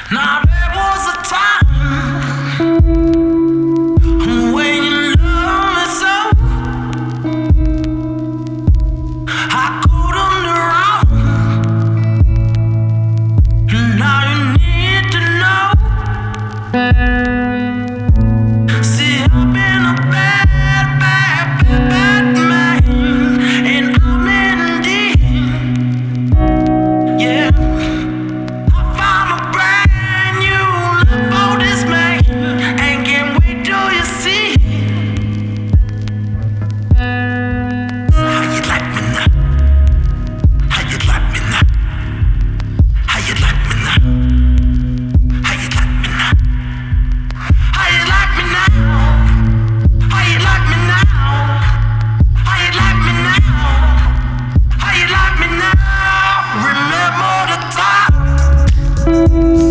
Now there was a time when you loved me so I couldn't run. Now you need to know. See, I've been a bad, bad, bad, bad man, and I'm in deep. Yeah, I found a brand new love for this man, and can't wait till you see how you like me now. How you like me now. How you like me now. How you like me now. How you like me now. How you like me now. How you like me now. How you like me now. Remember the time